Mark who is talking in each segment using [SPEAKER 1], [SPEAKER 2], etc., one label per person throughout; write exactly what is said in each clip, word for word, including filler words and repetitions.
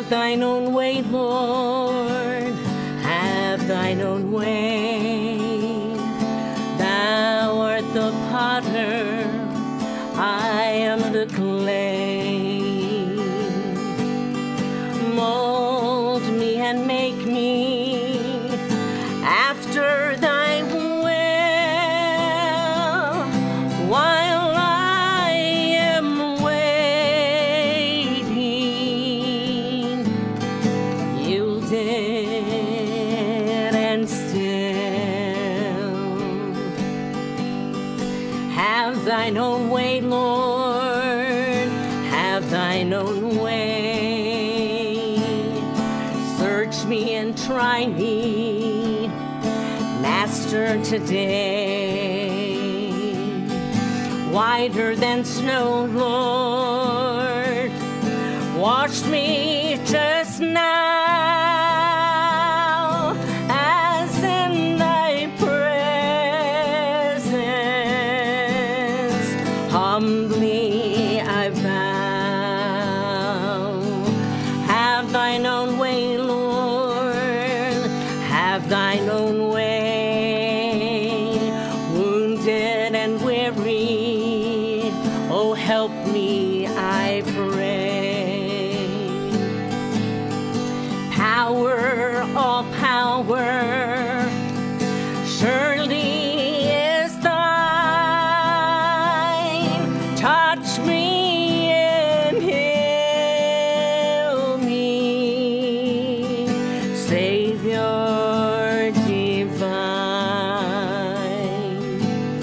[SPEAKER 1] Have thine own way, Lord, have thine own way. Thou art the potter, I am the clay. Mold me and make me after thy will, while I am waiting, yielded and still. Have thine own way, Lord, have thine own way. Search me and try me, Master, today. Whiter than snow, Lord, wash me just now, as in thy presence humbly I bow. Have thine own way, Lord, have thine own way. Wounded and weary, oh, help me, I pray. Power, all power, surely is thine. Touch me and heal me, Savior divine.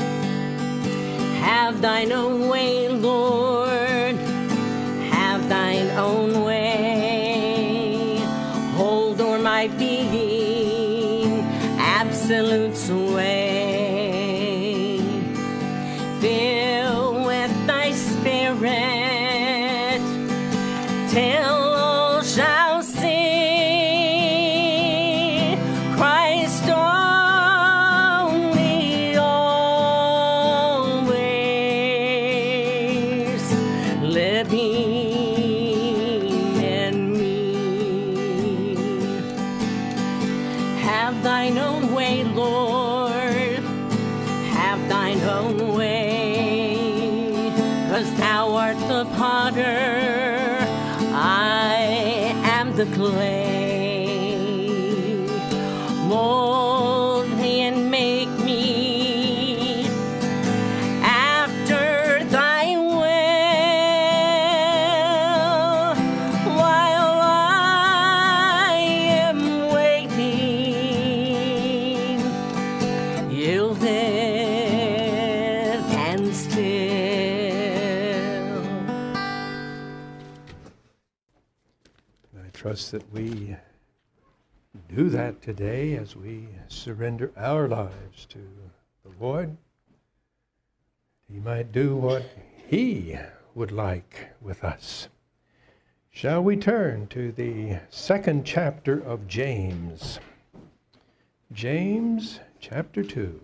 [SPEAKER 1] Have thine own way, Lord, have thine own way. Hold o'er my being, absolute sway. Fill with thy spirit, till all shall see Christ only, always living in me. Have thine own way, Lord, have thine own way. 'Cause thou art the potter, I am the clay. Mold me and make me after thy will, while I am waiting, yielded and still.
[SPEAKER 2] I trust that we do that today as we surrender our lives to the Lord. He might do what He would like with us. Shall we turn to the second chapter of James? James chapter two.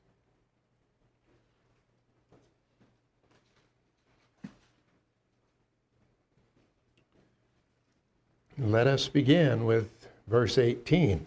[SPEAKER 2] Let us begin with verse eighteen.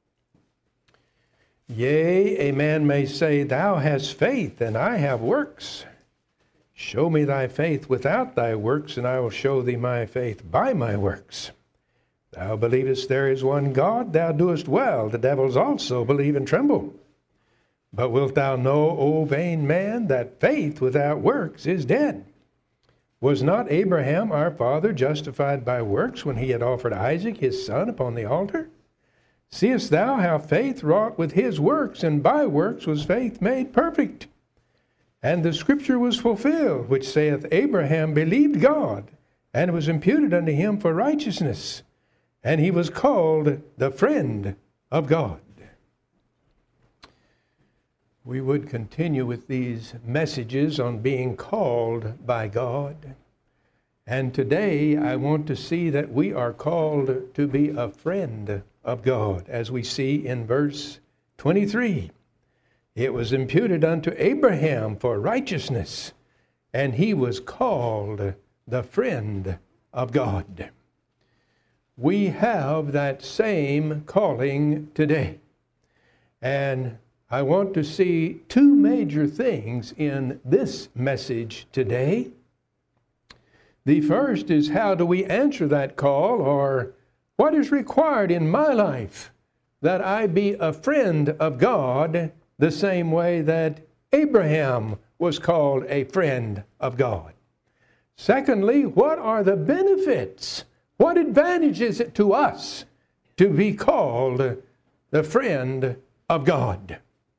[SPEAKER 2] Yea, a man may say, Thou hast faith, and I have works. Show me thy faith without thy works, and I will show thee my faith by my works. Thou believest there is one God, thou doest well. The devils also believe and tremble. But wilt thou know, O vain man, that faith without works is dead? Was not Abraham our father justified by works when he had offered Isaac his son upon the altar? Seest thou how faith wrought with his works, and by works was faith made perfect? And the scripture was fulfilled, which saith, Abraham believed God, and it was imputed unto him for righteousness, and he was called the friend of God. We would continue with these messages on being called by God. And today I want to see that we are called to be a friend of God, as we see in verse twenty-three. It was imputed unto Abraham for righteousness, and he was called the friend of God. we have that same calling today. And I want to see two major things in this message today. The first is, how do we answer that call, or what is required in my life that I be a friend of God the same way that Abraham was called a friend of God? Secondly, what are the benefits? What advantage is it to us to be called the friend of God?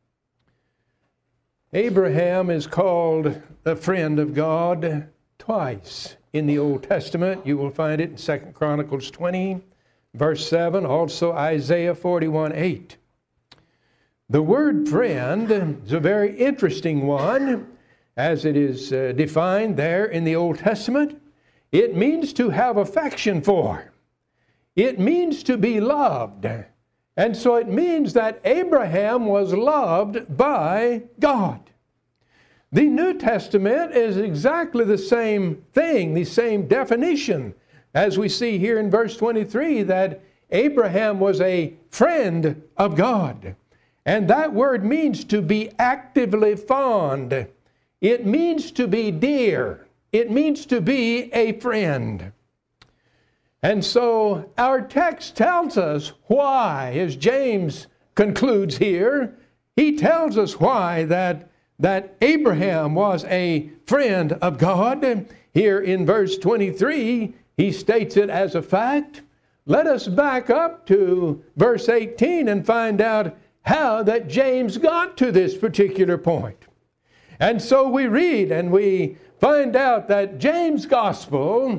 [SPEAKER 2] Abraham is called the friend of God twice in the Old Testament. You will find it in Second Chronicles twenty, verse seven, also Isaiah forty-one, eight. The word friend is a very interesting one, as it is uh, defined there in the Old Testament. It means to have affection for. It means to be loved. And so it means that Abraham was loved by God. The New Testament is exactly the same thing, the same definition, as we see here in verse twenty-three, that Abraham was a friend of God. And that word means to be actively fond. It means to be dear. It means to be a friend. And so our text tells us why, as James concludes here, he tells us why that, that Abraham was a friend of God. Here in verse twenty-three, he states it as a fact. Let us back up to verse eighteen and find out how that James got to this particular point. And so we read and we find out that James' gospel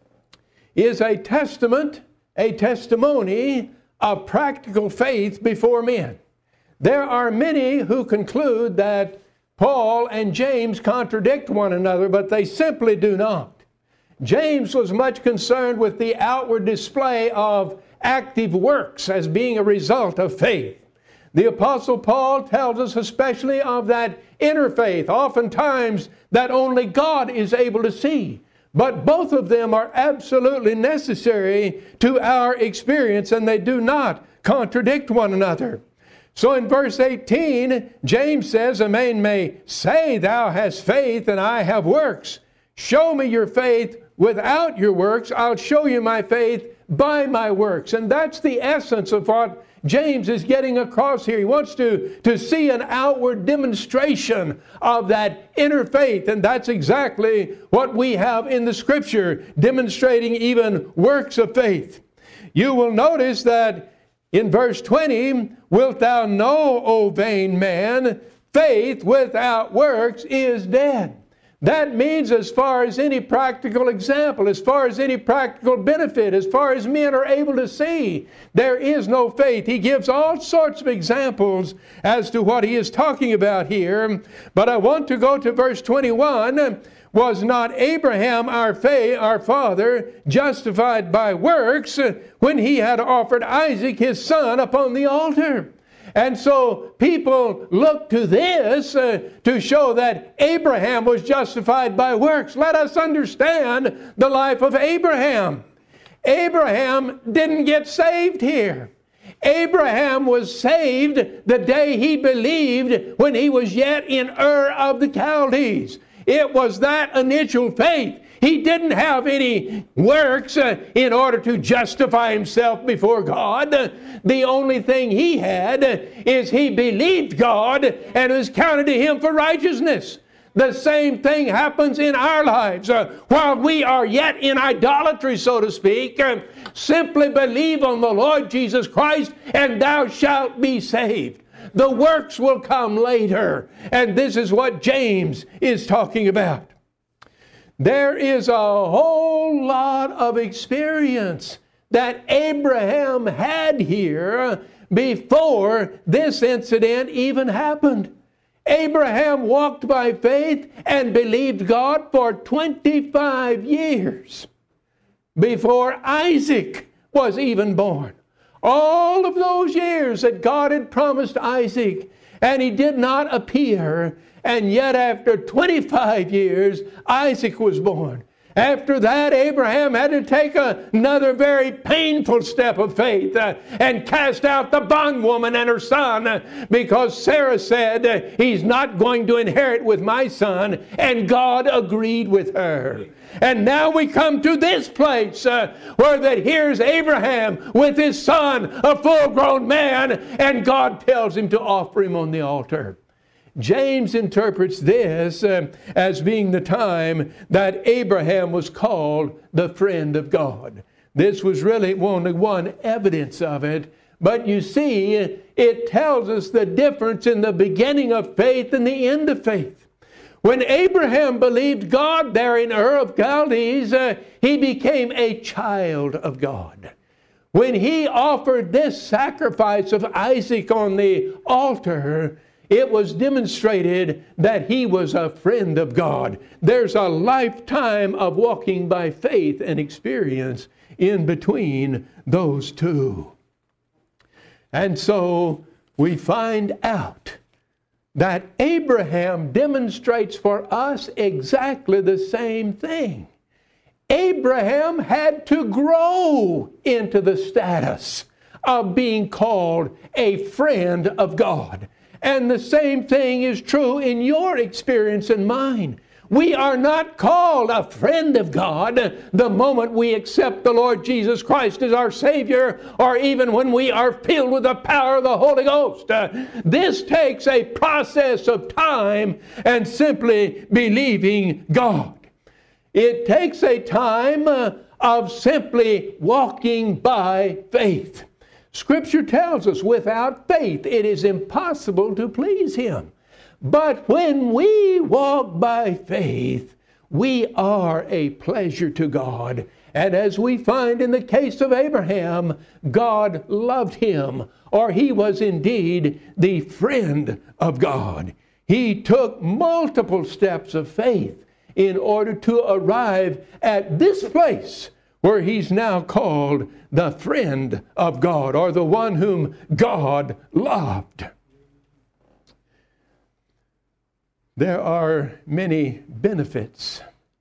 [SPEAKER 2] is a testament, a testimony of practical faith before men. There are many who conclude that Paul and James contradict one another, but they simply do not. James was much concerned with the outward display of active works as being a result of faith. The Apostle Paul tells us especially of that inner faith, oftentimes that only God is able to see. But both of them are absolutely necessary to our experience, and they do not contradict one another. So in verse eighteen, James says, "A man may say, thou hast faith, and I have works. Show me your faith without your works. I'll show you my faith by my works." And that's the essence of what James is getting across here. He wants to, to see an outward demonstration of that inner faith. And that's exactly what we have in the Scripture, demonstrating even works of faith. You will notice that in verse twenty, "Wilt thou know, O vain man, faith without works is dead." That means, as far as any practical example, as far as any practical benefit, as far as men are able to see, there is no faith. He gives all sorts of examples as to what he is talking about here. But I want to go to verse twenty-one. "Was not Abraham our, fa- our father justified by works when he had offered Isaac his son upon the altar?" And so people look to this uh, to show that Abraham was justified by works. Let us understand the life of Abraham. Abraham didn't get saved here. Abraham was saved the day he believed, when he was yet in Ur of the Chaldees. It was that initial faith. He didn't have any works uh, in order to justify himself before God. The only thing he had is he believed God, and it was counted to him for righteousness. The same thing happens in our lives. Uh, while we are yet in idolatry, so to speak, uh, simply believe on the Lord Jesus Christ, and thou shalt be saved. The works will come later. And this is what James is talking about. There is a whole lot of experience that Abraham had here before this incident even happened. Abraham walked by faith and believed God for twenty-five years before Isaac was even born. All of those years that God had promised Isaac, and he did not appear. And yet after twenty-five years, Isaac was born. After that, Abraham had to take another very painful step of faith uh, and cast out the bondwoman and her son uh, because Sarah said, uh, he's not going to inherit with my son, and God agreed with her. And now we come to this place uh, where that here's Abraham with his son, a full-grown man, and God tells him to offer him on the altar. James interprets this uh, as being the time that Abraham was called the friend of God. This was really only one evidence of it. But you see, it tells us the difference in the beginning of faith and the end of faith. When Abraham believed God there in Ur of Chaldees, uh, he became a child of God. When he offered this sacrifice of Isaac on the altar, it was demonstrated that he was a friend of God. There's a lifetime of walking by faith and experience in between those two. And so we find out that Abraham demonstrates for us exactly the same thing. Abraham had to grow into the status of being called a friend of God. And the same thing is true in your experience and mine. We are not called a friend of God the moment we accept the Lord Jesus Christ as our Savior, or even when we are filled with the power of the Holy Ghost. Uh, this takes a process of time and simply believing God. It takes a time uh, of simply walking by faith. Scripture tells us without faith it is impossible to please Him. But when we walk by faith, we are a pleasure to God. And as we find in the case of Abraham, God loved him, or he was indeed the friend of God. He took multiple steps of faith in order to arrive at this place where he's now called the friend of God, or the one whom God loved. There are many benefits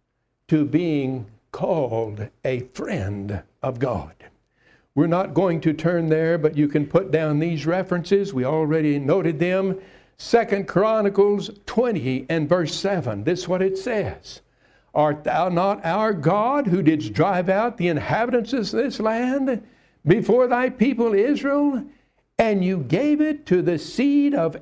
[SPEAKER 2] to being called a friend of God. We're not going to turn there, but you can put down these references. We already noted them. Second Chronicles twenty and verse seven. This is what it says. Art thou not our God, who didst drive out the inhabitants of this land before thy people Israel? And you gave it to the seed of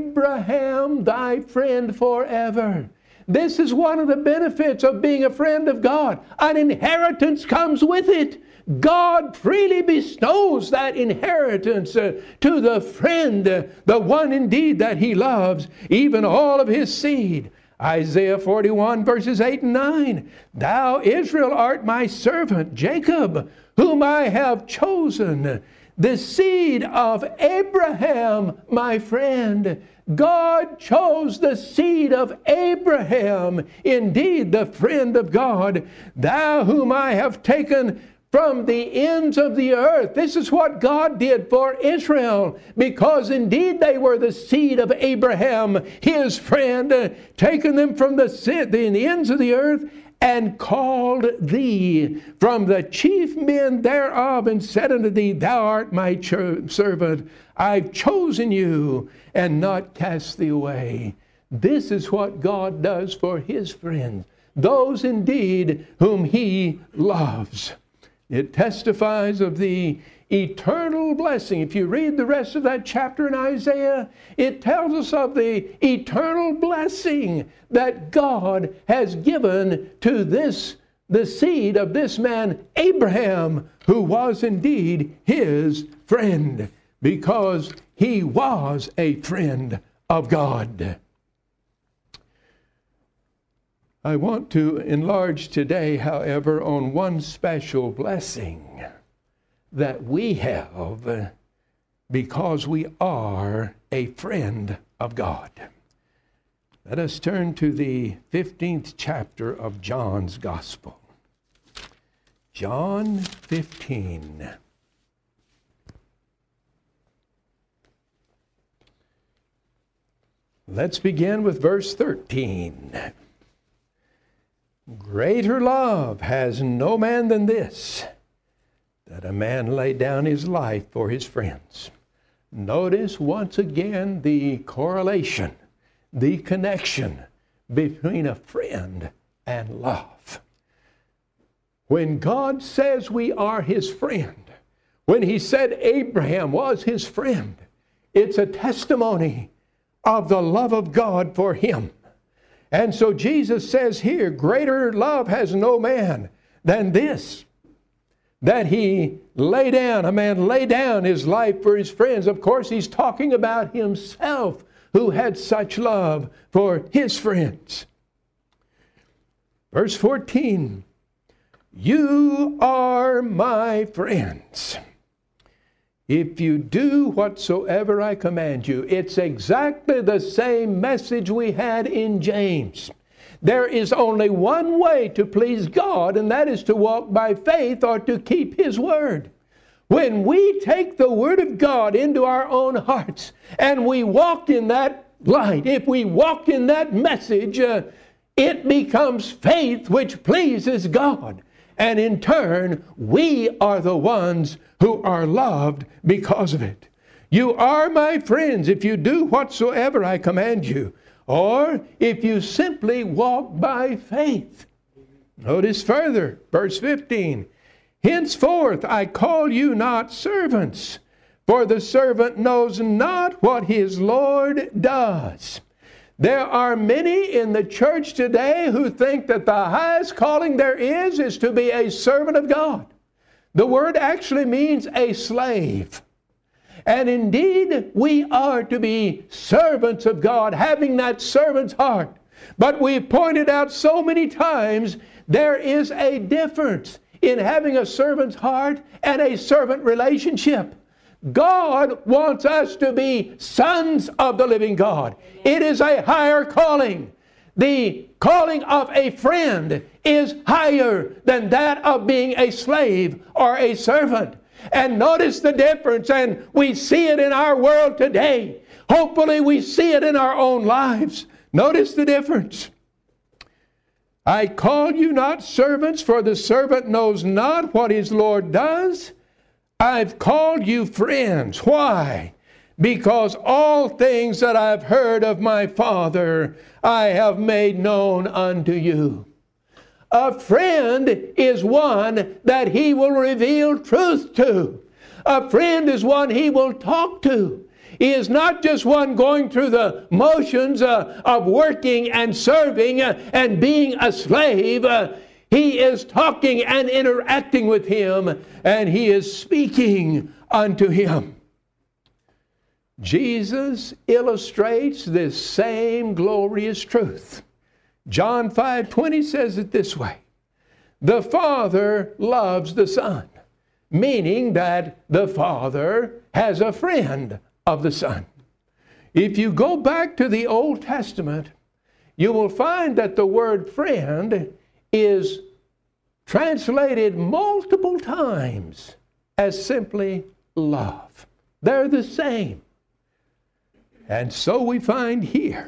[SPEAKER 2] Abraham, thy friend forever. This is one of the benefits of being a friend of God. An inheritance comes with it. God freely bestows that inheritance uh, to the friend, uh, the one indeed that He loves, even all of His seed. Isaiah forty-one verses eight and nine. Thou, Israel, art my servant, Jacob, whom I have chosen, the seed of Abraham, my friend. God chose the seed of Abraham, indeed the friend of God. Thou, whom I have taken from the ends of the earth. This is what God did for Israel, because indeed they were the seed of Abraham, his friend, uh, taken them from the, the ends of the earth, and called thee from the chief men thereof, and said unto thee, Thou art my cho- servant, I've chosen you, and not cast thee away. This is what God does for His friends, those indeed whom He loves. It testifies of the eternal blessing. If you read the rest of that chapter in Isaiah, it tells us of the eternal blessing that God has given to this, the seed of this man, Abraham, who was indeed his friend, because he was a friend of God. I want to enlarge today, however, on one special blessing that we have because we are a friend of God. Let us turn to the fifteenth chapter of John's Gospel. John fifteen. Let's begin with verse thirteen. Greater love has no man than this, that a man lay down his life for his friends. Notice once again the correlation, the connection between a friend and love. When God says we are his friend, when he said Abraham was his friend, it's a testimony of the love of God for him. And so Jesus says here, greater love has no man than this, that he lay down, a man lay down his life for his friends. Of course, he's talking about himself, who had such love for his friends. Verse fourteen, you are my friends if you do whatsoever I command you. It's exactly the same message we had in James. There is only one way to please God, and that is to walk by faith or to keep his word. When we take the word of God into our own hearts and we walk in that light, if we walk in that message, uh, it becomes faith which pleases God. And in turn, we are the ones who are loved because of it. You are my friends if you do whatsoever I command you, or if you simply walk by faith. Notice further, verse fifteen. Henceforth I call you not servants, for the servant knows not what his Lord does. There are many in the church today who think that the highest calling there is is to be a servant of God. The word actually means a slave. And indeed, we are to be servants of God, having that servant's heart. But we've pointed out so many times, there is a difference in having a servant's heart and a servant relationship. God wants us to be sons of the living God. It is a higher calling. The calling of a friend is higher than that of being a slave or a servant. And notice the difference, and we see it in our world today. Hopefully we see it in our own lives. Notice the difference. I call you not servants, for the servant knows not what his Lord does. I've called you friends. Why? Because all things that I've heard of my Father, I have made known unto you. A friend is one that he will reveal truth to. A friend is one he will talk to. He is not just one going through the motions uh, of working and serving uh, and being a slave. Uh, he is talking and interacting with him, and he is speaking unto him. Jesus illustrates this same glorious truth. John five twenty says it this way. The Father loves the Son, meaning that the Father has a friend of the Son. If you go back to the Old Testament, you will find that the word friend is translated multiple times as simply love. They're the same. And so we find here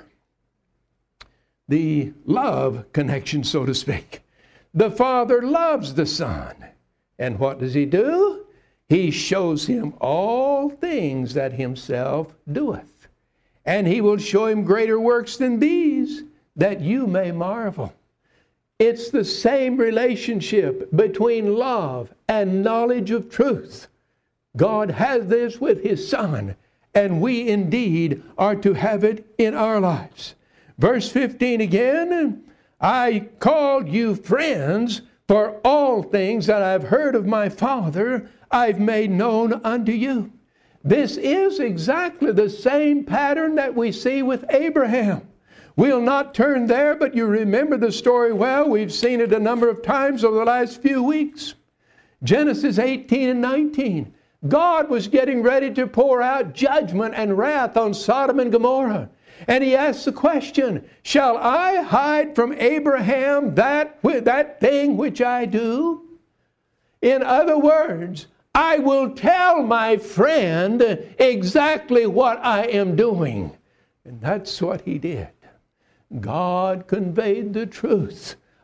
[SPEAKER 2] the love connection, so to speak. The Father loves the Son. And what does he do? He shows him all things that himself doeth. And he will show him greater works than these, that you may marvel. It's the same relationship between love and knowledge of truth. God has this with his Son, and we indeed are to have it in our lives. Verse fifteen again, I called you friends, for all things that I've heard of my Father, I've made known unto you. This is exactly the same pattern that we see with Abraham. We'll not turn there, but you remember the story well. We've seen it a number of times over the last few weeks. Genesis eighteen and nineteen. God was getting ready to pour out judgment and wrath on Sodom and Gomorrah. And he asked the question, shall I hide from Abraham that, that thing which I do? In other words, I will tell my friend exactly what I am doing. And that's what he did. God conveyed the truth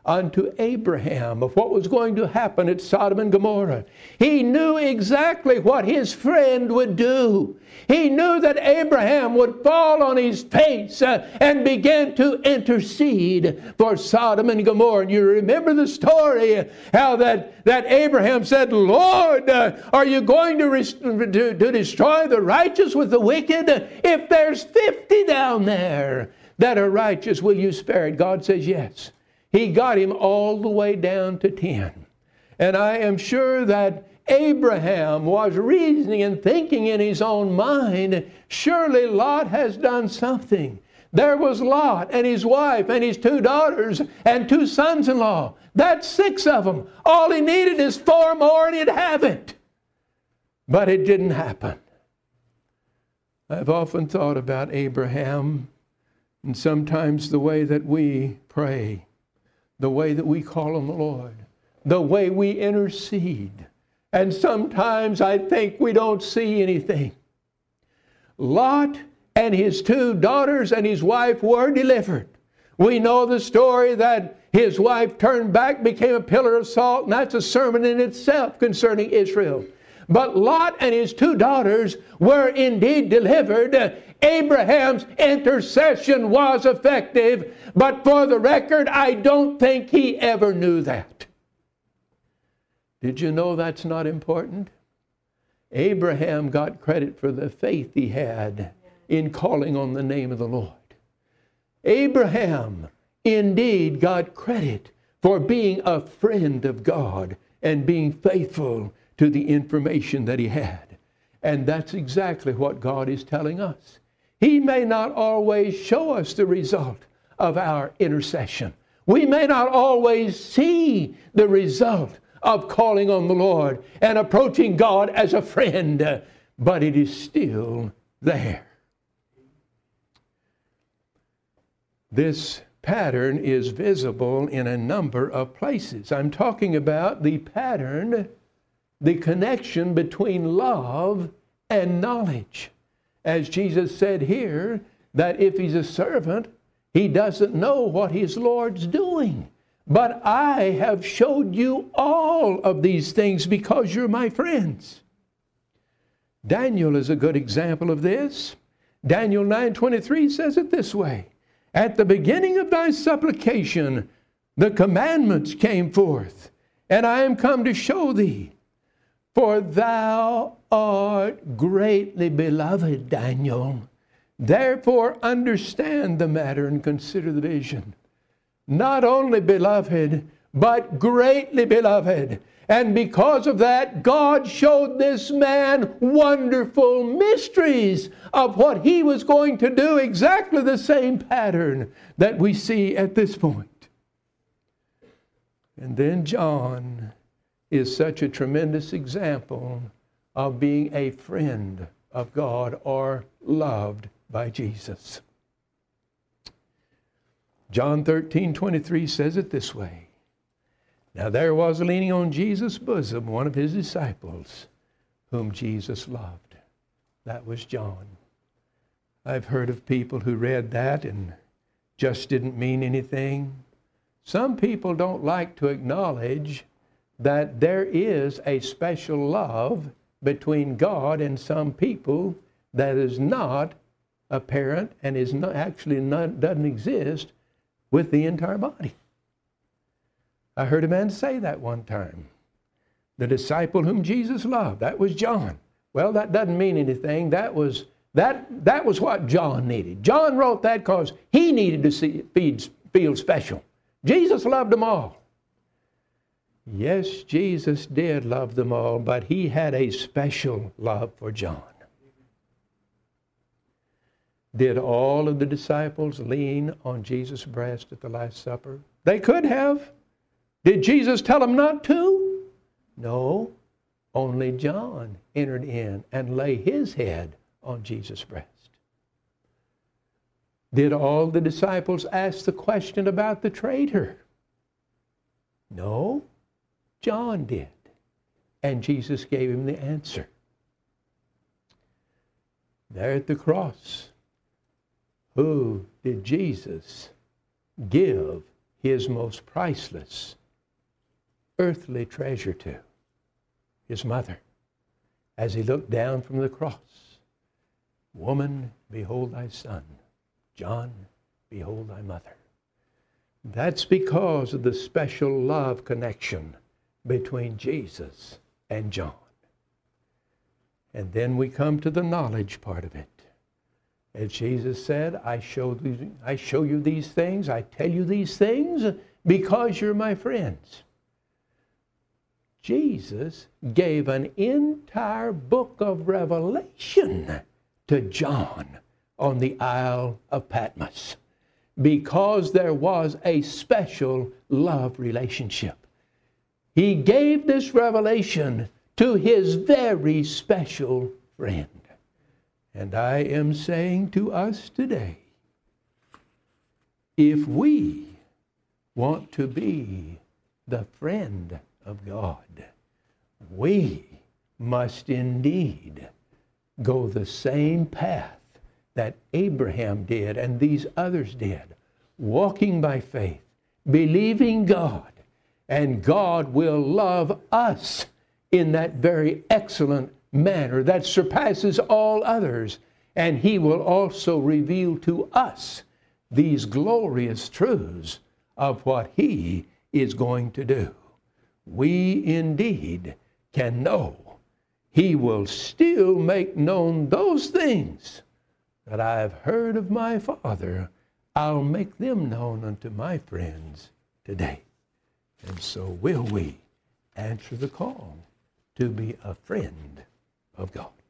[SPEAKER 2] unto Abraham of what was going to happen at Sodom and Gomorrah. He knew exactly what his friend would do. He knew that Abraham would fall on his face uh, and begin to intercede for Sodom and Gomorrah. And you remember the story, how that, that Abraham said, Lord, uh, are you going to, rest- to, to destroy the righteous with the wicked? If there's fifty down there that are righteous, will you spare it? God says yes. He got him all the way down to ten. And I am sure that Abraham was reasoning and thinking in his own mind, surely Lot has done something. There was Lot and his wife and his two daughters and two sons-in-law. That's six of them. All he needed is four more and he'd have it. But it didn't happen. I've often thought about Abraham, and sometimes the way that we pray, the way that we call on the Lord, the way we intercede. And sometimes I think we don't see anything. Lot and his two daughters and his wife were delivered. We know the story that his wife turned back, became a pillar of salt, and that's a sermon in itself concerning Israel. But Lot and his two daughters were indeed delivered. Abraham's intercession was effective, but for the record, I don't think he ever knew that. Did you know that's not important? Abraham got credit for the faith he had in calling on the name of the Lord. Abraham indeed got credit for being a friend of God and being faithful to the information that he had. And that's exactly what God is telling us. He may not always show us the result of our intercession. We may not always see the result of calling on the Lord and approaching God as a friend, but it is still there. This pattern is visible in a number of places. I'm talking about the pattern, the connection between love and knowledge. As Jesus said here, that if he's a servant, he doesn't know what his Lord's doing. But I have showed you all of these things because you're my friends. Daniel is a good example of this. Daniel nine twenty-three says it this way: at the beginning of thy supplication, the commandments came forth, and I am come to show thee. For thou art greatly beloved, Daniel. Therefore understand the matter and consider the vision. Not only beloved, but greatly beloved. And because of that, God showed this man wonderful mysteries of what he was going to do, exactly the same pattern that we see at this point. And then John is such a tremendous example of being a friend of God or loved by Jesus. John thirteen twenty-three says it this way: now there was leaning on Jesus' bosom one of his disciples whom Jesus loved. That was John. I've heard of people who read that and just didn't mean anything. Some people don't like to acknowledge that there is a special love between God and some people that is not apparent and is not actually not, doesn't exist with the entire body. I heard a man say that one time. The disciple whom Jesus loved, that was John. Well, that doesn't mean anything. That was that that was what John needed. John wrote that because he needed to see, feed, feel special. Jesus loved them all. Yes, Jesus did love them all, but he had a special love for John. Did all of the disciples lean on Jesus' breast at the Last Supper? They could have. Did Jesus tell them not to? No. Only John entered in and lay his head on Jesus' breast. Did all the disciples ask the question about the traitor? No. John did. And Jesus gave him the answer. There at the cross, who did Jesus give his most priceless earthly treasure to, his mother, as he looked down from the cross. Woman, behold thy son. John, behold thy mother. That's because of the special love connection between Jesus and John. And then we come to the knowledge part of it. As Jesus said, I show, these, I show you these things, I tell you these things because you're my friends. Jesus gave an entire book of Revelation to John on the Isle of Patmos because there was a special love relationship. He gave this revelation to his very special friend. And I am saying to us today, if we want to be the friend of God, we must indeed go the same path that Abraham did and these others did, walking by faith, believing God, and God will love us in that very excellent manner that surpasses all others. And he will also reveal to us these glorious truths of what he is going to do. We indeed can know he will still make known those things that I have heard of my Father. I'll make them known unto my friends today. And so will we answer the call to be a friend of God.